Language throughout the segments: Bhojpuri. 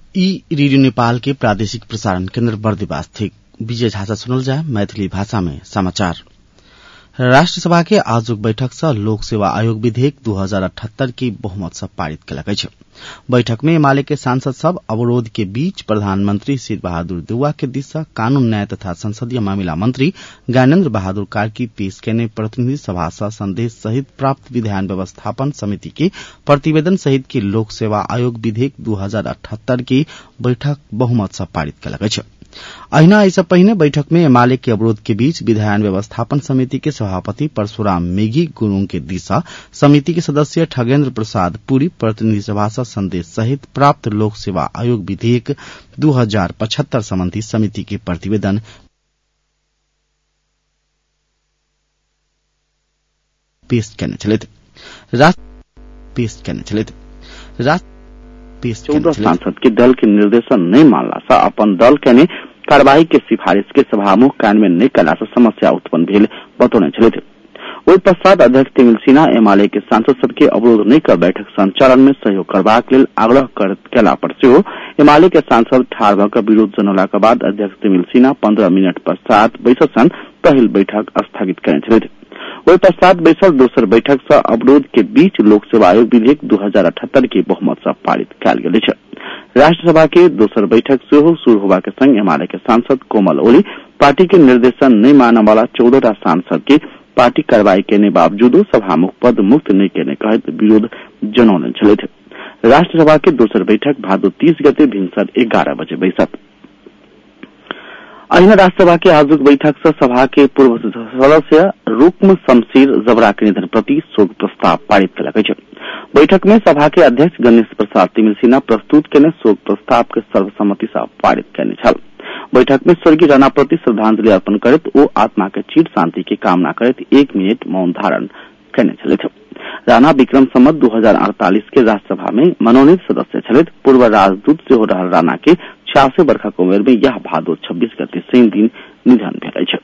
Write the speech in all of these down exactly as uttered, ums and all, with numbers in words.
ई रेडियो नेपाल के प्रादेशिक प्रसारण केन्द्र बर्दिवास थी। विजय झाषा सुनल जाए मैथिली भाषा में समाचार। राष्ट्रसभा के आजुक बैठक से लोक सेवा आयोग विधेयक दू हजार अठहत्तर की बहुमत से पारित कलक अछि। बैठक में एमाले के सांसद सब अवरोध के बीच प्रधानमंत्री शेर बहादुर देउवा के दिश से कानून न्याय तथा संसदीय मामिला मंत्री ज्ञानेन्द्र बहादुर कार्की पेश केने प्रतिनिधि सभा से संदेश सहित प्राप्त विधान व्यवस्थापन समिति के प्रतिवेदन सहित की लोक सेवा आयोग विधेयक दू हजार अठहत्तर की बैठक बहुमत से पारित कलक अछि। अहिना ऐसा पहिने बैठक में एमाले के अवरोध के बीच विधायन व्यवस्थापन समिति के सभापति परशुराम मेघी गुरुङ के दिशा समिति के सदस्य ठगेन्द्र प्रसाद पुरी प्रतिनिधि सभा से संदेश सहित प्राप्त लोक सेवा आयोग विधेयक दू हजार पचहत्तर संबंधी समिति के प्रतिवेदन पेश करने चले पेश करने चले चौदह सांसद के दल के निर्देशन नहीं मानला से अपन दल के कार्यवाही के सिफारिश के सभामुख कार्यान्वयन नहीं कला से समस्या उत्पन्न भेल बतौने चले थे। ओहि पश्चात अध्यक्ष तिमिल सिन्हा एमाले के सांसद सबके अवरोध नहीं कर बैठक संचालन में सहयोग करबाक लेल आग्रह केला पर सेहो एमाले के सांसद ठाड़ भ क विरोध जनौला के बाद अध्यक्ष तिमिल सिन्हा पंद्रह मिनट पश्चात बैसक पहिल बैठक स्थगित करने चले थे। ओहि पश्चात बैसल दोसर बैठक से अवरोध के बीच लोक सेवा आयोग विधेयक दू हजार अठहत्तर की बहुमत से पारित कयल गेल अछि। राष्ट्रसभा के दोसर बैठक सेहो शुरू होबा के संग एमाले के सांसद कोमल ओली पार्टी के निर्देशन नहीं मानने वाला चौदह टा सांसद के पार्टी कार्रवाई केने बावजूदो सभामुख पद मुक्त नहीं केने कहत विरोध जनौने चले थे। राष्ट्रसभा के दोसर बैठक भादो तीस गते भिनसर ग्यारह बजे बैसत। अहिना राष्ट्रसभा के आजुक बैठक से सभा के पूर्व सदस्य रुक्म शमशेर जबरा के निधन प्रति शोक प्रस्ताव पारित कलक अछि। बैठक में सभा के अध्यक्ष गणेश प्रसाद तिमिल सिन्हा प्रस्तुत केने शोक प्रस्ताव के सर्वसम्मति से पारित करने छल। बैठक में स्वर्गीय राणा प्रति श्रद्धांजलि अर्पण करत ओ आत्मा के चिर शांति की कामना करत एक मिनट मौन धारण करने चले थे। राणा विक्रम संवत दू हजार अड़तालीस के राज्यसभा में मनोनीत सदस्य छले। पूर्व राजदूत से हो रहा राणा के छियासी वर्ष की उम्र में यह भादो छब्बीस गते शनि दिन निधन भेल अछि।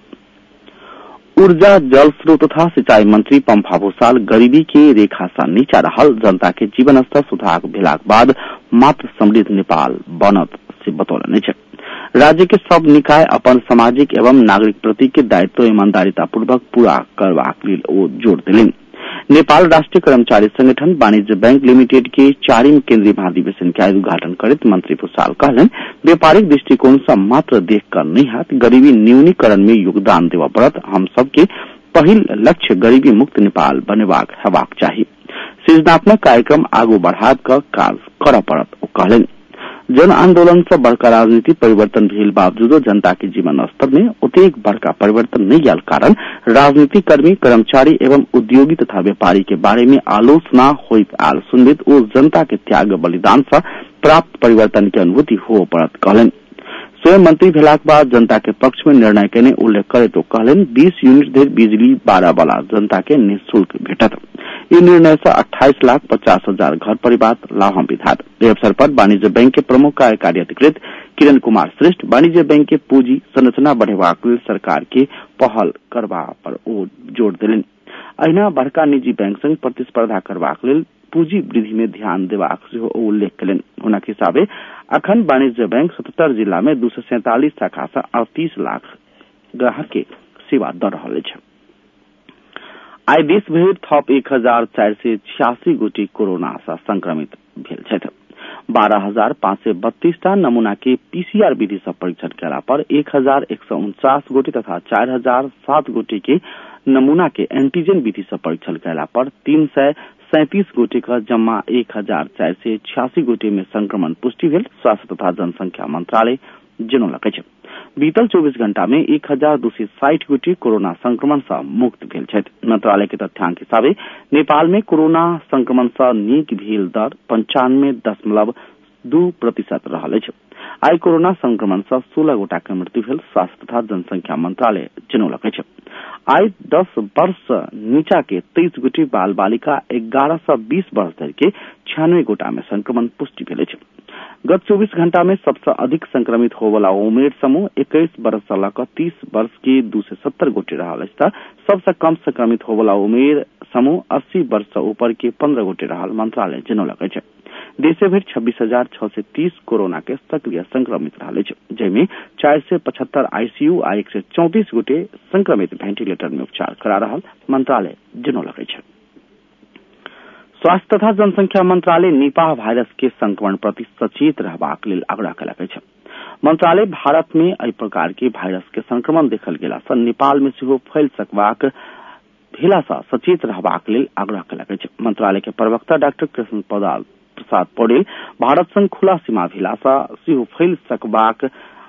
ऊर्जा जल स्रोत तथा सिंचाई मंत्री पंफा भूषाल गरीबी के रेखा से नीचा रहल जनता के जीवन स्तर सुधार भेलाक बाद मात्र समृद्ध नेपाल बनत से बतौलनि अछि। राज्य के सब निकाय अपन सामाजिक एवं नागरिक प्रति के दायित्व ईमानदारीता पूर्वक पूरा करबाक लेल ओ जोर देलनि। नेपाल राष्ट्रीय कर्मचारी संगठन वाणिज्य बैंक लिमिटेड के चारिम केंद्रीय महाधिवेशन के उद्घाटन करते मंत्री भूषाल कहलन व्यापारिक दृष्टिकोण से मात्र देख कर नहीं हाथ गरीबी न्यूनीकरण में योगदान देवा पड़त। हम सबके पहिल लक्ष्य गरीबी मुक्त नेपाल बनेबाक हेबाक चाहिए। सृजनात्मक कार्यक्रम आगू बढ़ा कर काज कर पड़त। ओ कहलन जन आंदोलन से बड़का राजनीतिक परिवर्तन भेल बावजूदो जनता के जीवन स्तर में ओतेक बड़का परिवर्तन नहीं आयल कारण राजनीतिक कर्मी कर्मचारी एवं उद्योगी तथा व्यापारी के बारे में आलोचना होइत आल सुनबित ओ जनता के त्याग बलिदान से प्राप्त परिवर्तन की अनुभूति हो पड़त कहलन। स्वयं मंत्री भेलाक बाद जनता के पक्ष में निर्णय केने उल्लेख करे तो कहलन बीस यूनिट धरि बिजली बारह वाला जनता के निःशुल्क भेटत। ये निर्णय से अट्ठाईस लाख पचास हजार घर परिवार लाभान्वित हाथ। इस अवसर पर वाणिज्य बैंक के प्रमुख कार्यकारी अधिकृत किरण कुमार श्रेष्ठ वाणिज्य बैंक के पूंजी संरचना बढ़ेबाक लेल सरकार के पहल करबा पर ओ जोर देलनि। अहिना बड़का निजी बैंक संग प्रतिस्पर्धा करबाक लेल पूंजी वृद्धि में ध्यान देबाक सेहो उल्लेख कयलनि। हुनक हिसाबे अखन वाणिज्य बैंक सतहत्तर जिला में दू सौ सैंतालीस शाखा से अड़तीस लाख ग्राहक के सेवा दऽ रहल अछि। आइ देश भरि थप एक हजार चारि सय छियासी गोटी कोरोना से संक्रमित भेल छथि। बारह हजार पांच सय बत्तीस टा नमूना के पीसीआर विधि से परीक्षण कयला पर एक हजार एक सौ उनचास गोटी तथा चार हजार सात गोटी के नमूना के एंटीजन विधि से परीक्षण कयला पर तीन सय सैंतीस गोटी का जम्मा एक हजार चार सय छियासी गोटी में संक्रमण पुष्टि भेल। स्वास्थ्य तथा जनसंख्या मंत्रालय जनौलक अछि। बीतल चौबीस घंटा में एक हजार दू सय साठि गोटी कोरोना संक्रमण से मुक्त भेल छथि। मंत्रालय के तथ्यांक हिसाबे नेपाल में कोरोना संक्रमण से नीक भेल दर पंचानवे दशमलव दू प्रतिशत रहल अछि। आई कोरोना संक्रमण से सोलह गोटा के मृत्यु भेल। स्वास्थ्य तथा जनसंख्या मंत्रालय जनौलक अछि। आई दस वर्ष नीचा के तेईस गोटी बाल बालिका ग्यारह से बीस वर्ष धरि के छियानवे गोटा में संक्रमण पुष्टि भेल अछि। गत चौबीस घंटा में सबसे अधिक संक्रमित हो वाला उमेर समूह इक्कीस वर्ष से लकर तीस वर्ष के दू सौ सत्तर गोटी रहल अछि। सबसे कम संक्रमित हो वाला उमेर समूह अस्सी वर्ष से ऊपर के पंद्रह गोटी रहल मंत्रालय जनौलक अछि। देशे भरि छब्बीस हजार छह सय तीस कोरोना के सक्रिय संक्रमित रहले जैमे चार सय पचहत्तर आईसीयू आ एक सय चौंतीस गोटे संक्रमित वेंटिलेटर में उपचार करा रहल मंत्रालय जनौलक छै। स्वास्थ्य तथा जनसंख्या मंत्रालय निपाह भाइरस के संक्रमण प्रति सचेत रहबाक लेल आग्रह कयलक अछि। मंत्रालय भारत में एहि प्रकार के भाइरस के संक्रमण देखल गेला सँ नेपाल में सेहो फैल सकबाक भेला सँ सचेत रहबाक लेल आग्रह कयलक अछि। मंत्रालय के प्रवक्ता डॉक्टर कृष्ण प्रसाद पौडेल भारत संग खुला सीमा भेला सँ सेहो फैल सकबाक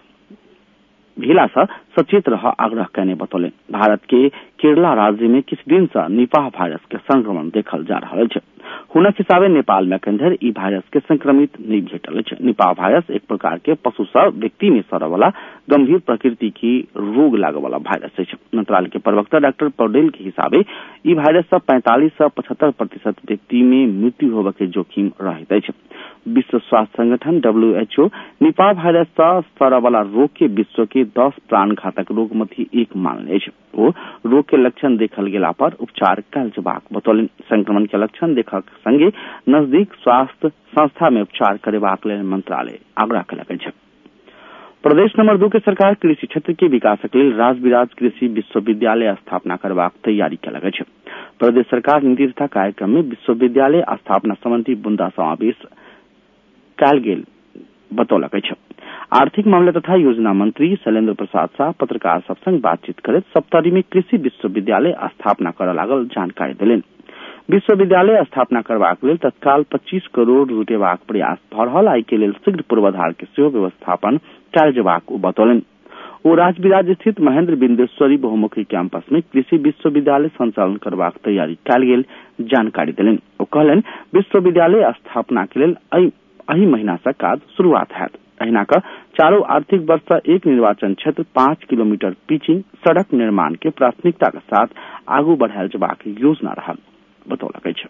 भेला सँ सचेत रह आग्रह कयने बतौले। भारत के केरला राज्य में किछु दिन सँ निपाह भाइरस के संक्रमण देखल जा रहल छै। हुनक हिसाबे नेपाल में अखन धरि ई भाइरस के संक्रमित नहीं भेटल अछि। निपाह भाइरस एक प्रकार के पशु सँ व्यक्ति में सड़य वाला गंभीर प्रकृति की रोग लागय वाला भाइरस अछि। मंत्रालय के प्रवक्ता डॉक्टर पौडेल के हिसाबे ई भाइरस सँ पैंतालीस से पचहत्तर प्रतिशत व्यक्ति में मृत्यु होबय के जोखिम रहैत अछि। विश्व स्वास्थ्य संगठन डब्ल्यूएचओ निपाह भाइरस सँ सड़य वाला रोग के विश्व के दस प्राणघातक रोग मध्य एक मानल अछि। ओ रोग के लक्षण देखल गेला पर उपचार कयल जबाक बतौलनि। संक्रमण के लक्षण देखक संगे नजदीक स्वास्थ्य संस्था में उपचार करेबाक लेल मंत्रालय आग्रह कयलक अछि। प्रदेश नंबर दू के सरकार कृषि क्षेत्र के विकासक लेल राजविराज कृषि विश्वविद्यालय स्थापना करबाक तैयारी कयलक अछि। प्रदेश सरकार नीति तथा कार्यक्रम में विश्वविद्यालय स्थापना संबंधी बुंदा समावेश कयल गेल बतौलक अछि। आर्थिक मामला तथा योजना मंत्री शैलेंद्र प्रसाद शाह पत्रकार सब संग बातचीत करैत सप्तरी में कृषि विश्वविद्यालय स्थापना करय लागल जानकारी देलनि। विश्वविद्यालय स्थापना करबाक लेल तत्काल पच्चीस करोड़ जुटेबाक प्रयास भऽ रहल आई के लेल शीघ्र पूर्वाधार के सेहो व्यवस्थापन कयल जबाक ओ बतौलनि। ओ राजविराज स्थित महेंद्र बिंदेश्वरी बहुमुखी कैंपस में कृषि विश्वविद्यालय संचालन करबाक तैयारी कयल गेल जानकारी देलनि। ओ कहलनि विश्वविद्यालय स्थापना के लेल एहि महीना सँ काज शुरुआत हैत। अहिना कऽ चालू आर्थिक वर्ष सँ एक निर्वाचन क्षेत्र पांच किलोमीटर पिचिंग सड़क निर्माण के प्राथमिकता के साथ आगू बढ़ायल जबाक योजना रहल बतौलक अछि।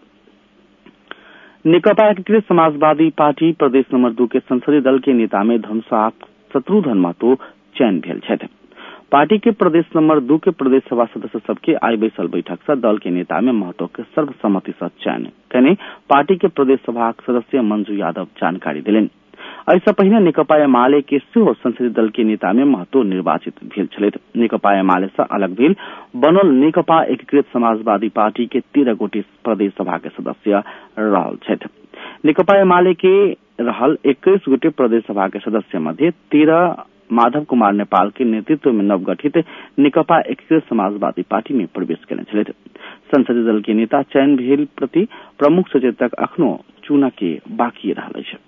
नेकपा एकीकृत समाजवादी पार्टी प्रदेश नंबर दू के संसदीय दल के नेता में धनुषाक शत्रुघ्न महतो चयन भेल छथि। पार्टी के प्रदेश नंबर दू के प्रदेश सभा सदस्य सबके आई बैसल बैठक से दल के नेता में महतो के सर्वसम्मति से चयन कने पार्टी के प्रदेश सभा सदस्य मंजू यादव जानकारी दिलनि। ऐसा पहिने नेकपा एमाले के सेहो संसदीय दल के नेता में महतो निर्वाचित भेल छलथि। नेकपा एमाले से अलग भेल बनल नेकपा एकीकृत समाजवादी पार्टी के तेरह गोटे प्रदेश सभा के सदस्य रहल छथि। नेकपा एमाले के रहल इक्कीस गोटे प्रदेश सभा के सदस्य मध्य तेरह माधव कुमार नेपाल के नेतृत्व में नवगठित नेकपा एकीकृत समाजवादी पार्टी में प्रवेश कयने छलथि। संसदीय दल के नेता चयन भेल प्रति प्रमुख सचेतक अखनो चुना के बाकी रहल अछि।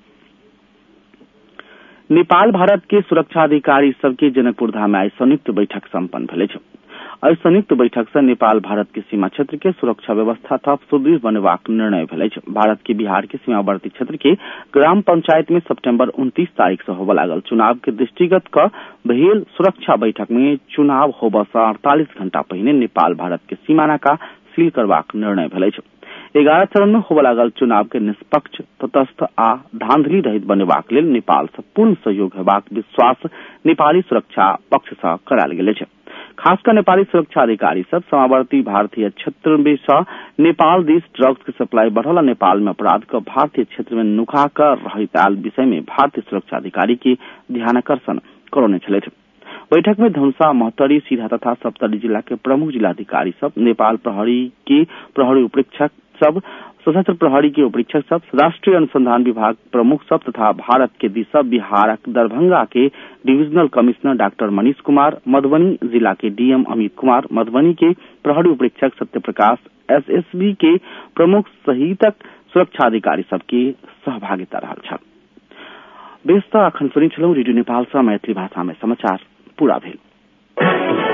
नेपाल भारत के सुरक्षा अधिकारी सबके जनकपुर धाम में आई संयुक्त बैठक संपन्न भेल अछि। एहि संयुक्त बैठक से नेपाल भारत के सीमा क्षेत्र के सुरक्षा व्यवस्था थप सुदृढ़ बनेबाक निर्णय भेल अछि। भारत के बिहार के सीमावर्ती क्षेत्र के ग्राम पंचायत में सितंबर उनतीस तारीख से होबय लागल चुनाव के दृष्टिगत क भेल सुरक्षा बैठक में चुनाव होबय से अड़तालीस घंटा पहिने नेपाल भारत के सीमा नाका सील करबाक निर्णय भेल अछि। ग्यारह चरण में होबय लागल चुनाव के निष्पक्ष तटस्थ आ धांधली रहित बनेबाक लेल नेपाल से पूर्ण सहयोग हेबाक विश्वास नेपाली सुरक्षा पक्ष से करायल गेल अछि। खासकर नेपाली सुरक्षा अधिकारी सब सीमावर्ती भारतीय क्षेत्र में से नेपाल देश ड्रग्स के सप्लाई बढ़ल नेपाल में अपराध का भारतीय क्षेत्र में नुका कर रहित आयल विषय में भारतीय सुरक्षा अधिकारी के ध्यानाकर्षण करौने छलथि। बैठक में धनुषा महोत्तरी सीधा तथा सप्तरी जिला के प्रमुख जिलाधिकारी सब नेपाल प्रहरी के प्रहरी उपरीक्षक सब सशस्त्र प्रहरी के उपरीक्षक सब राष्ट्रीय अनुसंधान विभाग प्रमुख सब तथा भारत के दिशा बिहारक दरभंगा के divisional commissioner doctor Manish Kumar, Madhubani जिला के डीएम अमित कुमार, मधुबनी के प्रहरी उपरीक्षक सत्यप्रकाश, एसएसबी के प्रमुख सहितक सुरक्षा अधिकारी सबके सहभागिता रहल छल। बेस्ता अखन सुनि छलहुँ रेडियो नेपाल सँ मैथिली भाषा में समाचार पूरा भेल।